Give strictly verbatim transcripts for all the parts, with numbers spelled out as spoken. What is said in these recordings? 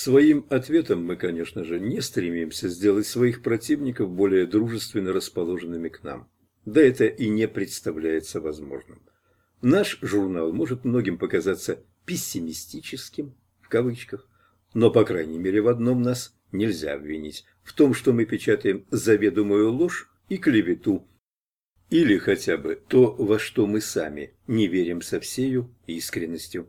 Своим ответом мы, конечно же, не стремимся сделать своих противников более дружественно расположенными к нам. Да это и не представляется возможным. Наш журнал может многим показаться «пессимистическим», в кавычках, но, по крайней мере, в одном нас нельзя обвинить, в том, что мы печатаем заведомую ложь и клевету, или хотя бы то, во что мы сами не верим со всею искренностью.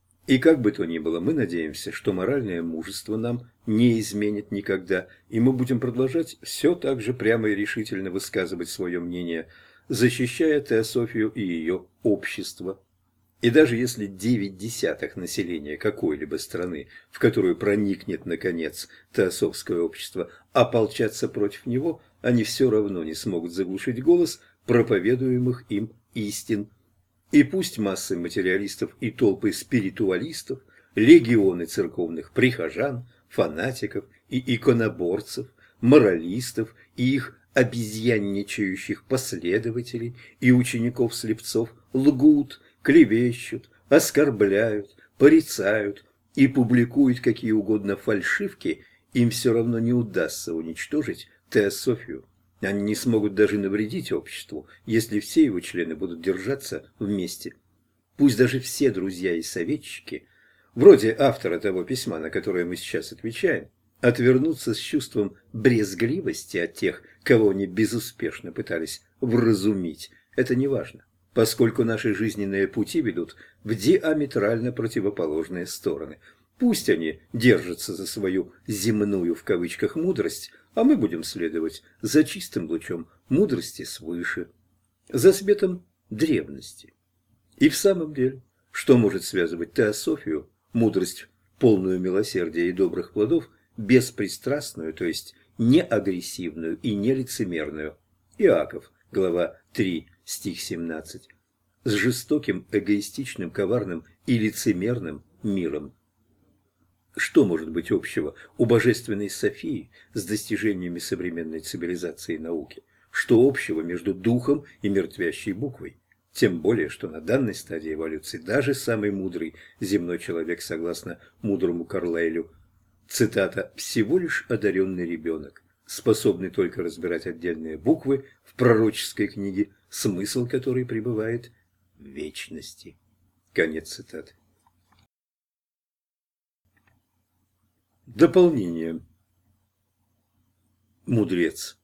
И как бы то ни было, мы надеемся, что моральное мужество нам не изменит никогда, и мы будем продолжать все так же прямо и решительно высказывать свое мнение, защищая теософию и ее общество. И даже если девять десятых населения какой-либо страны, в которую проникнет, наконец, теософское общество, ополчатся против него, они все равно не смогут заглушить голос проповедуемых им истин. И пусть массы материалистов и толпы спиритуалистов, легионы церковных прихожан, фанатиков и иконоборцев, моралистов и их обезьянничающих последователей и учеников-слепцов лгут, клевещут, оскорбляют, порицают и публикуют какие угодно фальшивки, им все равно не удастся уничтожить теософию. Они не смогут даже навредить обществу, если все его члены будут держаться вместе. Пусть даже все друзья и советчики, вроде автора того письма, на которое мы сейчас отвечаем, отвернутся с чувством брезгливости от тех, кого они безуспешно пытались вразумить. Это не важно, поскольку наши жизненные пути ведут в диаметрально противоположные стороны. Пусть они держатся за свою «земную» в кавычках мудрость, а мы будем следовать за чистым лучом мудрости свыше, за светом древности. И в самом деле, что может связывать теософию, мудрость, полную милосердия и добрых плодов, беспристрастную, то есть не агрессивную и не лицемерную? Иаков, глава три, стих семнадцать. С жестоким, эгоистичным, коварным и лицемерным миром. Что может быть общего у божественной Софии с достижениями современной цивилизации и науки? Что общего между духом и мертвящей буквой? Тем более, что на данной стадии эволюции даже самый мудрый земной человек, согласно мудрому Карлайлю, цитата, «всего лишь одаренный ребенок, способный только разбирать отдельные буквы в пророческой книге, смысл которой пребывает в вечности». Конец цитаты. Дополнение. Мудрец.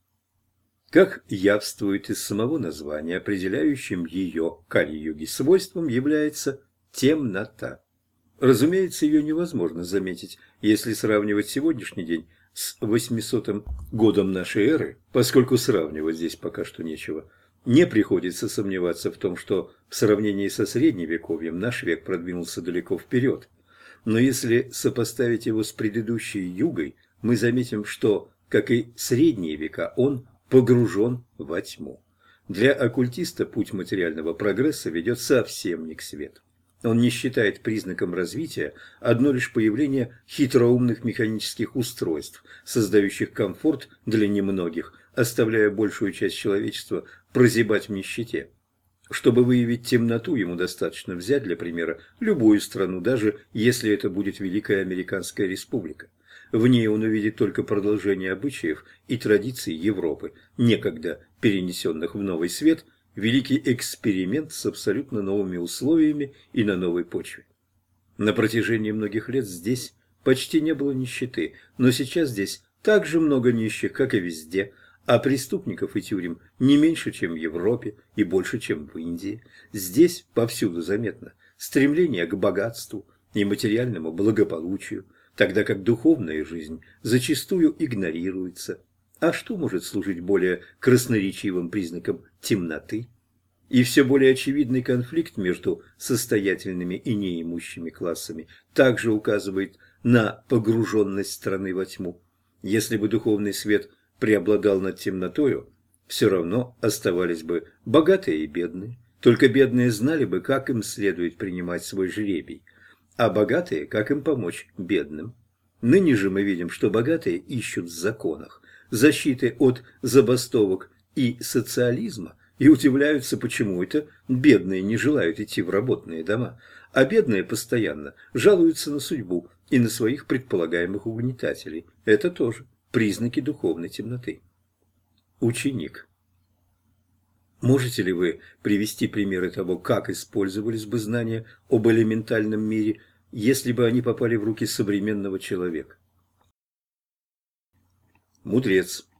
Как явствует из самого названия, определяющим ее Кали-юги свойством является темнота. Разумеется, ее невозможно заметить, если сравнивать сегодняшний день с восьмисотым годом нашей эры, поскольку сравнивать здесь пока что нечего. Не приходится сомневаться в том, что в сравнении со Средневековьем наш век продвинулся далеко вперед. Но если сопоставить его с предыдущей югой, мы заметим, что, как и средние века, он погружен во тьму. Для оккультиста путь материального прогресса ведет совсем не к свету. Он не считает признаком развития одно лишь появление хитроумных механических устройств, создающих комфорт для немногих, оставляя большую часть человечества прозябать в нищете. Чтобы выявить темноту, ему достаточно взять, для примера, любую страну, даже если это будет Великая Американская Республика. В ней он увидит только продолжение обычаев и традиций Европы, некогда перенесенных в новый свет, великий эксперимент с абсолютно новыми условиями и на новой почве. На протяжении многих лет здесь почти не было нищеты, но сейчас здесь так же много нищих, как и везде, а преступников и тюрем не меньше, чем в Европе и больше, чем в Индии. Здесь повсюду заметно стремление к богатству и материальному благополучию, тогда как духовная жизнь зачастую игнорируется. А что может служить более красноречивым признаком темноты? И все более очевидный конфликт между состоятельными и неимущими классами также указывает на погруженность страны во тьму. Если бы духовный свет преобладал над темнотою, все равно оставались бы богатые и бедные. Только бедные знали бы, как им следует принимать свой жребий, а богатые, как им помочь бедным. Ныне же мы видим, что богатые ищут в законах защиты от забастовок и социализма и удивляются, почему это бедные не желают идти в работные дома, а бедные постоянно жалуются на судьбу и на своих предполагаемых угнетателей. Это тоже признаки духовной темноты. Ученик. Можете ли вы привести примеры того, как использовались бы знания об элементальном мире, если бы они попали в руки современного человека? Мудрец.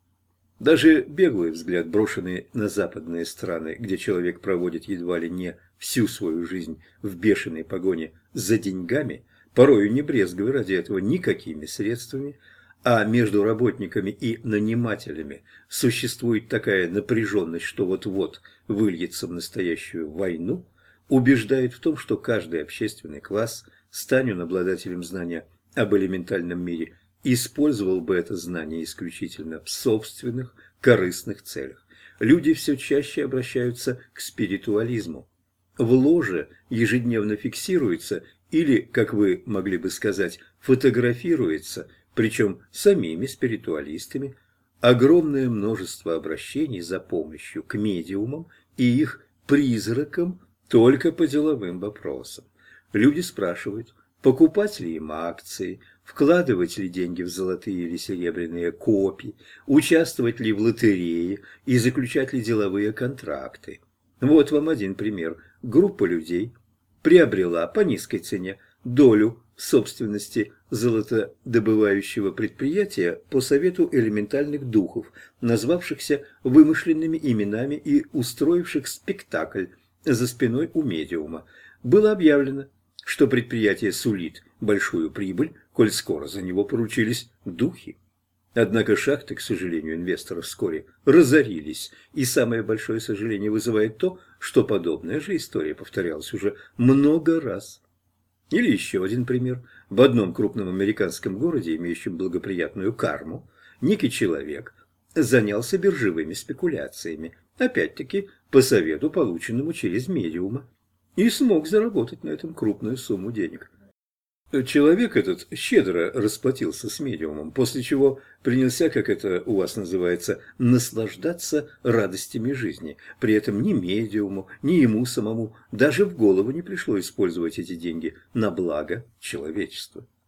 Даже беглый взгляд, брошенный на западные страны, где человек проводит едва ли не всю свою жизнь в бешеной погоне за деньгами, порою не брезгуя ради этого никакими средствами, а между работниками и нанимателями существует такая напряженность, что вот-вот выльется в настоящую войну, убеждает в том, что каждый общественный класс, стань он обладателем знания об элементальном мире, использовал бы это знание исключительно в собственных корыстных целях. Люди все чаще обращаются к спиритуализму. В ложе ежедневно фиксируется или, как вы могли бы сказать, фотографируется, причем самими спиритуалистами, огромное множество обращений за помощью к медиумам и их призракам только по деловым вопросам. Люди спрашивают, покупать ли им акции, вкладывать ли деньги в золотые или серебряные копии, участвовать ли в лотерее и заключать ли деловые контракты. Вот вам один пример. Группа людей приобрела по низкой цене долю в собственности золотодобывающего предприятия по совету элементальных духов, назвавшихся вымышленными именами и устроивших спектакль за спиной у медиума. Было объявлено, что предприятие сулит большую прибыль, коль скоро за него поручились духи. Однако шахты, к сожалению, инвесторов вскоре разорились, и самое большое сожаление вызывает то, что подобная же история повторялась уже много раз. Или еще один пример. В одном крупном американском городе, имеющем благоприятную карму, некий человек занялся биржевыми спекуляциями, опять-таки по совету, полученному через медиума, и смог заработать на этом крупную сумму денег. Человек этот щедро расплатился с медиумом, после чего принялся, как это у вас называется, наслаждаться радостями жизни. При этом ни медиуму, ни ему самому даже в голову не пришло использовать эти деньги на благо человечества.